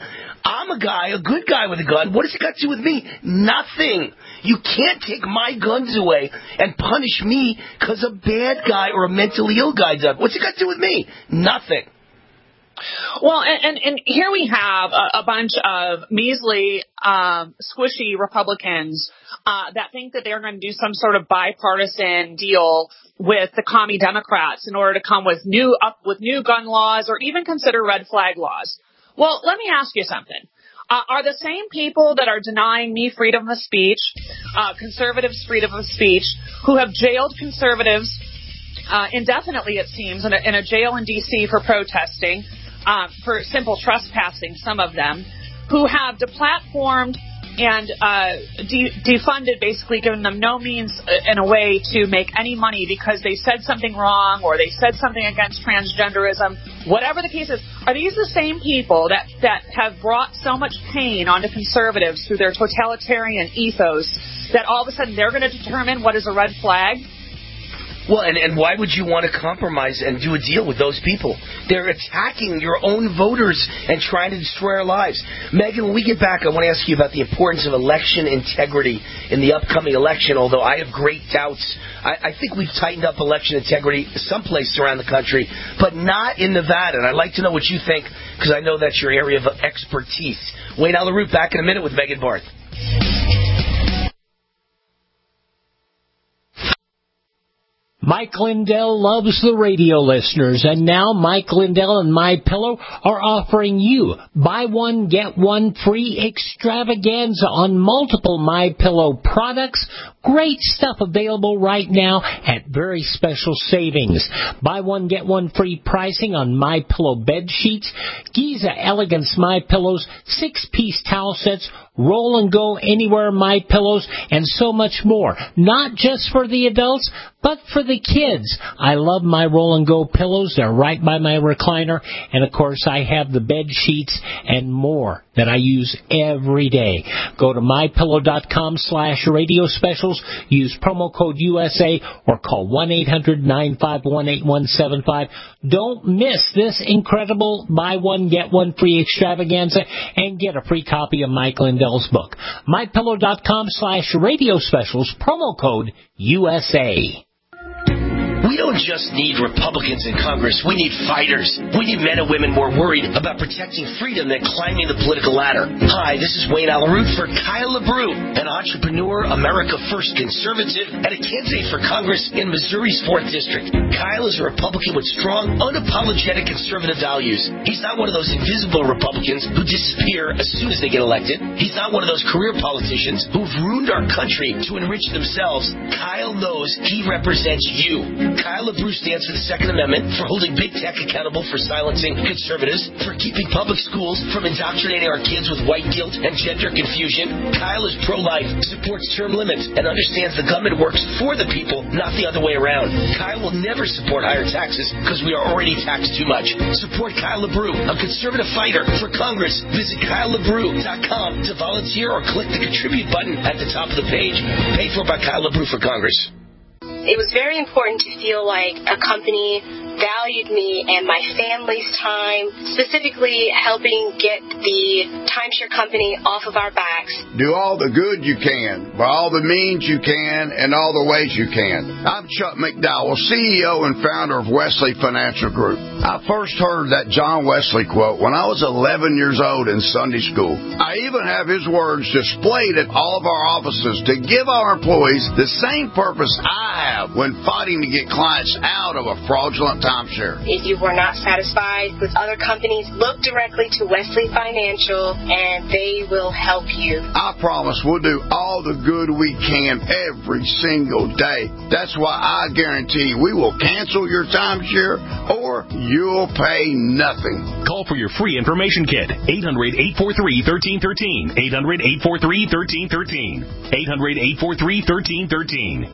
I'm a guy, a good guy with a gun. What does it got to do with me? Nothing. You can't take my guns away and punish me because a bad guy or a mentally ill guy does. What's it got to do with me? Nothing. Well, and, and, and here we have a, a bunch of measly, um, squishy Republicans uh, that think that they're going to do some sort of bipartisan deal with the commie Democrats in order to come with new up with new gun laws or even consider red flag laws. Well, let me ask you something. Uh, are the same people that are denying me freedom of speech, uh, conservatives freedom of speech, who have jailed conservatives uh, indefinitely, it seems, in a, in a jail in D C for protesting, uh, for simple trespassing, some of them, who have deplatformed and uh, de- defunded, basically giving them no means in a way to make any money because they said something wrong or they said something against transgenderism, whatever the case is. Are these the same people that, that have brought so much pain onto conservatives through their totalitarian ethos that all of a sudden they're going to determine what is a red flag? Well, and, and why would you want to compromise and do a deal with those people? They're attacking your own voters and trying to destroy our lives. Megan, when we get back, I want to ask you about the importance of election integrity in the upcoming election, although I have great doubts. I, I think we've tightened up election integrity someplace around the country, but not in Nevada. And I'd like to know what you think, because I know that's your area of expertise. Wayne Allyn Root, back in a minute with Megan Barth. Mike Lindell loves the radio listeners, and now Mike Lindell and MyPillow are offering you buy one, get one free extravaganza on multiple MyPillow products. Great stuff available right now at very special savings. Buy one, get one free pricing on MyPillow bed sheets, Giza Elegance MyPillows, six-piece towel sets, Roll and Go Anywhere MyPillows, and so much more. Not just for the adults, but for the kids. I love my Roll and Go pillows. They're right by my recliner. And, of course, I have the bed sheets and more that I use every day. Go to MyPillow.com slash radio specials. Use promo code U S A or call one eight hundred nine five one eight one seven five. Don't miss this incredible buy one, get one free extravaganza and get a free copy of Mike Lindell's book. MyPillow.com slash radio specials. Promo code U S A. We don't just need Republicans in Congress. We need fighters. We need men and women more worried about protecting freedom than climbing the political ladder. Hi, this is Wayne Allyn Root for Kyle LaBrue, an entrepreneur, America First conservative, and a candidate for Congress in Missouri's fourth District. Kyle is a Republican with strong, unapologetic conservative values. He's not one of those invisible Republicans who disappear as soon as they get elected. He's not one of those career politicians who've ruined our country to enrich themselves. Kyle knows he represents you. Kyle LaBrue stands for the Second Amendment, for holding big tech accountable for silencing conservatives, for keeping public schools from indoctrinating our kids with white guilt and gender confusion. Kyle is pro-life, supports term limits, and understands the government works for the people, not the other way around. Kyle will never support higher taxes because we are already taxed too much. Support Kyle LaBrue, a conservative fighter for Congress. Visit Kyle LaBrue dot com to volunteer or click the contribute button at the top of the page. Paid for by Kyle LaBrue for Congress. It was very important to feel like a company valued me and my family's time, specifically helping get the timeshare company off of our backs. Do all the good you can, by all the means you can, and all the ways you can. I'm Chuck McDowell, C E O and founder of Wesley Financial Group. I first heard that John Wesley quote when I was eleven years old in Sunday school. I even have his words displayed at all of our offices to give our employees the same purpose I have when fighting to get clients out of a fraudulent timeshare. If you were not satisfied with other companies, look directly to Wesley Financial and they will help you. I promise we'll do all the good we can every single day. That's why I guarantee we will cancel your timeshare or you'll pay nothing. Call for your free information kit. eight hundred, eight four three, one three one three. eight hundred, eight four three, one three one three. eight hundred, eight four three, one three one three.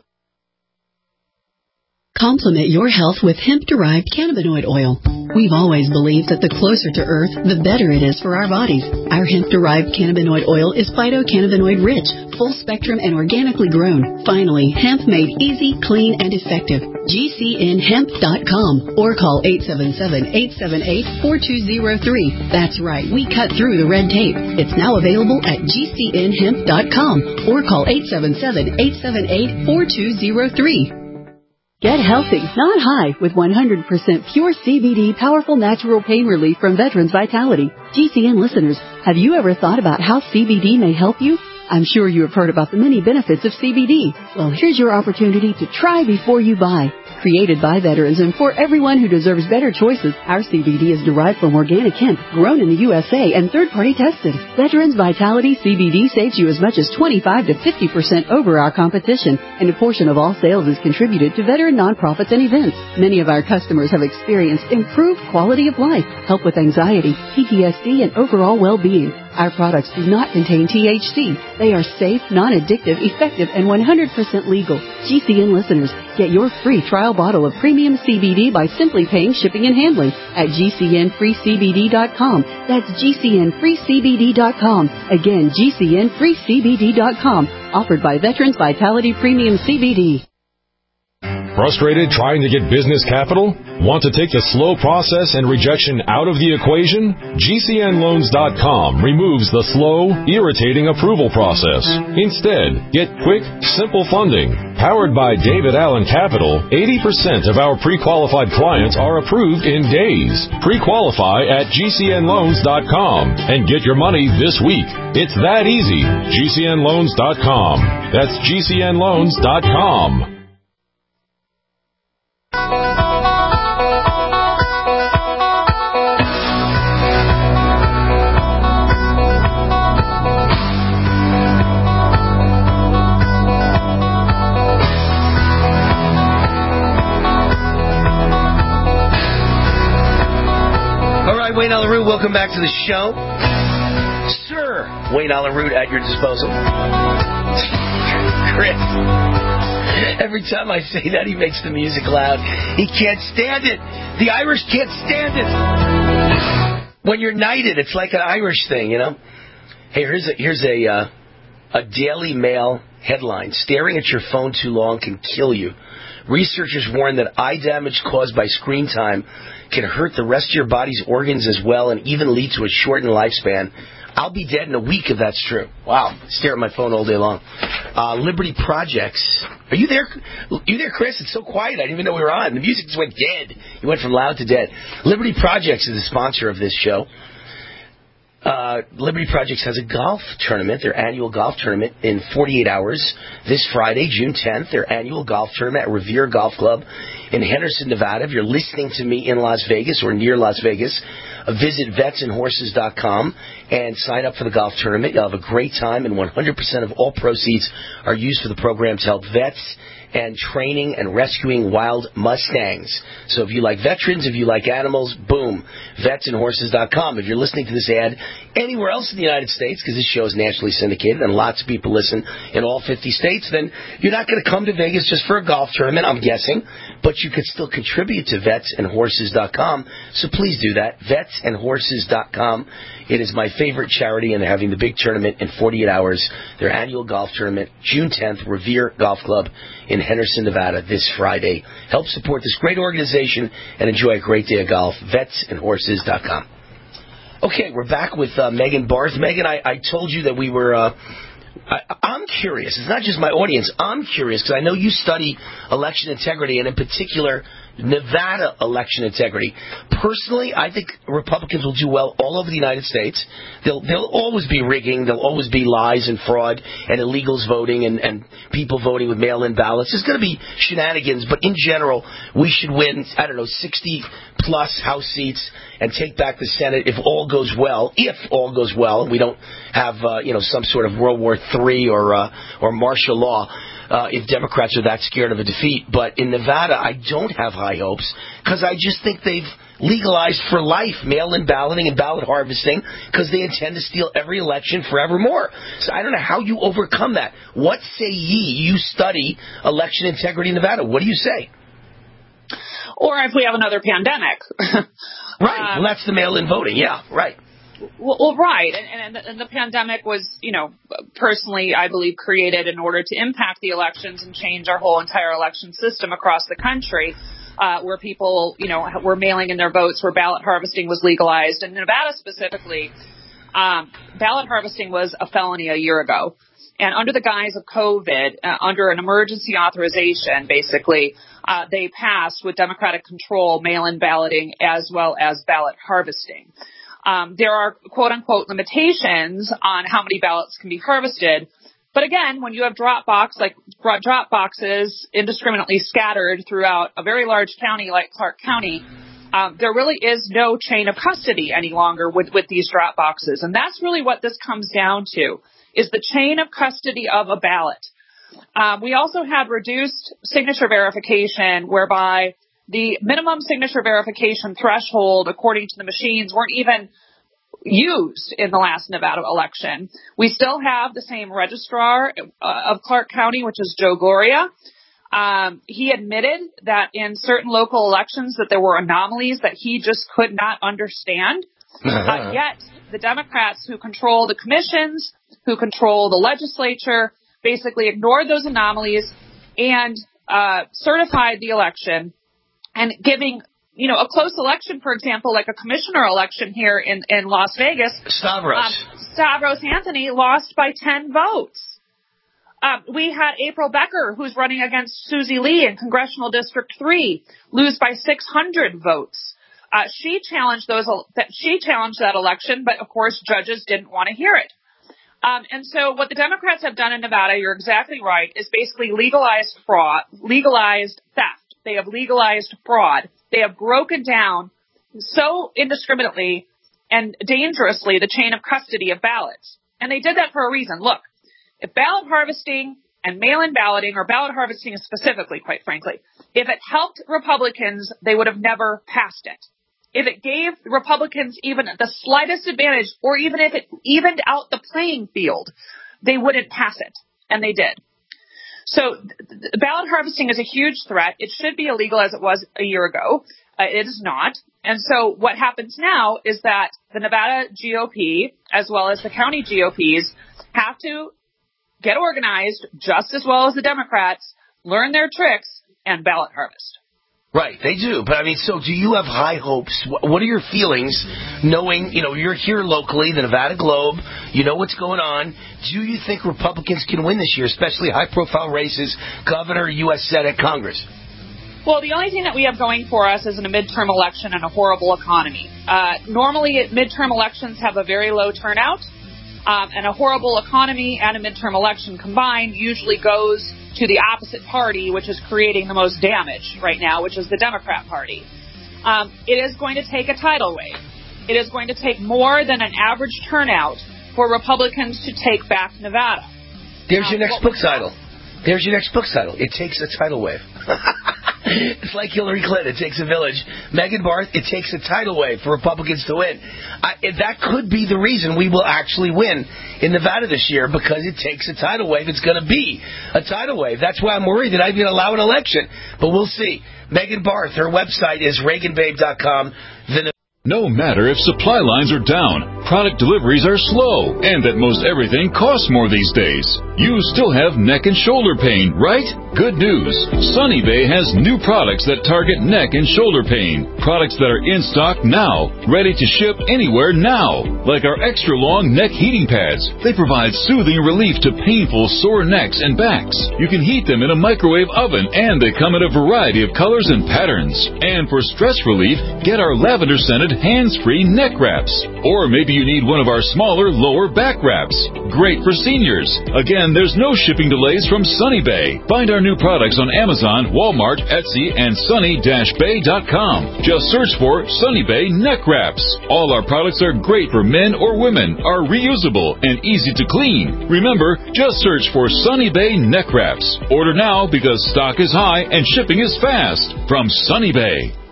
Complement your health with hemp-derived cannabinoid oil. We've always believed that the closer to Earth, the better it is for our bodies. Our hemp-derived cannabinoid oil is phytocannabinoid-rich, full-spectrum, and organically grown. Finally, hemp made easy, clean, and effective. G C N hemp dot com or call eight seven seven, eight seven eight, four two zero three. That's right, we cut through the red tape. It's now available at G C N hemp dot com or call eight seven seven, eight seven eight, four two zero three. Get healthy, not high, with one hundred percent pure C B D powerful natural pain relief from Veterans Vitality. G C N listeners, have you ever thought about how C B D may help you? I'm sure you have heard about the many benefits of C B D. Well, here's your opportunity to try before you buy. Created by veterans and for everyone who deserves better choices, our C B D is derived from organic hemp, grown in the U S A and third-party tested. Veterans Vitality C B D saves you as much as twenty-five to fifty percent over our competition, and a portion of all sales is contributed to veteran nonprofits and events. Many of our customers have experienced improved quality of life, help with anxiety, P T S D, and overall well-being. Our products do not contain T H C. They are safe, non-addictive, effective, and one hundred percent legal. G C N listeners, get your free trial bottle of premium C B D by simply paying shipping and handling at G C N free C B D dot com. That's G C N free C B D dot com. Again, G C N free C B D dot com. Offered by Veterans Vitality Premium C B D. Frustrated trying to get business capital? Want to take the slow process and rejection out of the equation? G C N loans dot com removes the slow, irritating approval process. Instead, get quick, simple funding. Powered by David Allen Capital, eighty percent of our pre-qualified clients are approved in days. Pre-qualify at G C N loans dot com and get your money this week. It's that easy. G C N loans dot com. That's G C N loans dot com. Wayne Allyn Root, welcome back to the show. Sir Wayne Allyn Root at your disposal. Chris, every time I say that, he makes the music loud. He can't stand it. The Irish can't stand it. When you're knighted, it's like an Irish thing, you know? Hey, here's a, here's a, uh, a Daily Mail headline. Staring at your phone too long can kill you. Researchers warn that eye damage caused by screen time can hurt the rest of your body's organs as well and even lead to a shortened lifespan. I'll be dead in a week if that's true. Wow. Stare at my phone all day long. Uh, Liberty Projects. Are you there? Are you there, Chris? It's so quiet. I didn't even know we were on. The music just went dead. You went from loud to dead. Liberty Projects is the sponsor of this show. Uh, Liberty Projects has a golf tournament, their annual golf tournament in forty-eight hours. This Friday, June tenth, their annual golf tournament at Revere Golf Club in Henderson, Nevada. If you're listening to me in Las Vegas or near Las Vegas, uh, visit vets and horses dot com and sign up for the golf tournament. You'll have a great time, and one hundred percent of all proceeds are used for the program to help vets and training and rescuing wild Mustangs. So if you like veterans, if you like animals, boom, vets and horses dot com. If you're listening to this ad anywhere else in the United States, because this show is nationally syndicated and lots of people listen in all fifty states, then you're not going to come to Vegas just for a golf tournament, I'm guessing, but you could still contribute to vets and horses dot com. So please do that, vets and horses dot com. It is my favorite charity, and they're having the big tournament in forty-eight hours, their annual golf tournament, June tenth, Revere Golf Club in Henderson, Nevada, this Friday. Help support this great organization and enjoy a great day of golf, vets and horses dot com. Okay, we're back with uh, Megan Barth. Megan, I, I told you that we were... Uh, I, I'm curious. It's not just my audience. I'm curious because I know you study election integrity, and in particular, Nevada election integrity. Personally, I think Republicans will do well all over the United States. There'll, there'll always be rigging. There'll always be lies and fraud and illegals voting and, and people voting with mail-in ballots. There's going to be shenanigans, but in general, we should win, I don't know, sixty-plus House seats and take back the Senate if all goes well. If all goes well, and we don't have, uh, you know, some sort of World War Three or uh, or martial law. Uh, if Democrats are that scared of a defeat. But in Nevada, I don't have high hopes because I just think they've legalized for life mail-in balloting and ballot harvesting because they intend to steal every election forevermore. So I don't know how you overcome that. What say ye? You study election integrity in Nevada. What do you say? Or if we have another pandemic. Right. Um, well, that's the mail-in voting. Yeah, right. Well, well right. And, and, and the pandemic was, you know, personally, I believe, created in order to impact the elections and change our whole entire election system across the country, uh, where people, you know, were mailing in their votes, where ballot harvesting was legalized. And in Nevada specifically, um, ballot harvesting was a felony a year ago. And under the guise of COVID, uh, under an emergency authorization, basically, uh, they passed with Democratic control mail-in balloting as well as ballot harvesting. Um, there are quote-unquote limitations on how many ballots can be harvested. But again, when you have drop box, like drop boxes indiscriminately scattered throughout a very large county like Clark County, um, there really is no chain of custody any longer with, with these drop boxes. And that's really what this comes down to, is the chain of custody of a ballot. Um, we also had reduced signature verification, whereby the minimum signature verification threshold, according to the machines, weren't even used in the last Nevada election. We still have the same registrar uh, of Clark County, which is Joe Gloria. Um, he admitted that in certain local elections that there were anomalies that he just could not understand. Uh, yet the Democrats who control the commissions, who control the legislature, basically ignored those anomalies and uh, certified the election, and giving, you know, a close election, for example, like a commissioner election here in, in Las Vegas. Stavros. Um, Stavros Anthony lost by ten votes. Um, we had April Becker, who's running against Susie Lee in Congressional District three, lose by six hundred votes. Uh, she challenged those, that she challenged that election, but of course judges didn't want to hear it. Um, and so what the Democrats have done in Nevada, you're exactly right, is basically legalized fraud, legalized theft. They have legalized fraud. They have broken down so indiscriminately and dangerously the chain of custody of ballots. And they did that for a reason. Look, if ballot harvesting and mail-in balloting, or ballot harvesting specifically, quite frankly, if it helped Republicans, they would have never passed it. If it gave Republicans even the slightest advantage, or even if it evened out the playing field, they wouldn't pass it. And they did. So ballot harvesting is a huge threat. It should be illegal as it was a year ago. Uh, it is not. And so what happens now is that the Nevada G O P, as well as the county G O Ps, have to get organized just as well as the Democrats, learn their tricks, and ballot harvest. Right, they do. But, I mean, so do you have high hopes? What are your feelings knowing, you know, you're here locally, the Nevada Globe, you know what's going on. Do you think Republicans can win this year, especially high-profile races, governor, U S Senate, Congress? Well, the only thing that we have going for us is in a midterm election and a horrible economy. Uh, normally, midterm elections have a very low turnout, um, and a horrible economy and a midterm election combined usually goes to the opposite party, which is creating the most damage right now, which is the Democrat Party. Um, it is going to take a tidal wave. It is going to take more than an average turnout for Republicans to take back Nevada. There's um, your next book title. There's your next book title. It takes a tidal wave. It's like Hillary Clinton. It takes a village. Megan Barth, it takes a tidal wave for Republicans to win. I, that could be the reason we will actually win in Nevada this year, because it takes a tidal wave. It's going to be a tidal wave. That's why I'm worried that I'm going to allow an election. But we'll see. Megan Barth, her website is Reagan Babe dot com. The No matter if supply lines are down, product deliveries are slow, and that most everything costs more these days, you still have neck and shoulder pain, right? Good news. Sunny Bay has new products that target neck and shoulder pain. Products that are in stock now, ready to ship anywhere now. Like our extra long neck heating pads. They provide soothing relief to painful sore necks and backs. You can heat them in a microwave oven, and they come in a variety of colors and patterns. And for stress relief, get our lavender scented hands-free neck wraps. Or maybe you need one of our smaller lower back wraps. Great for seniors. Again, there's no shipping delays from Sunny Bay. Find our new products on Amazon, Walmart, Etsy, and sunny dash bay dot com. Just search for Sunny Bay neck wraps. All our products are great for men or women, are reusable, and easy to clean. Remember, just search for Sunny Bay neck wraps. Order now because stock is high and shipping is fast. From Sunny Bay.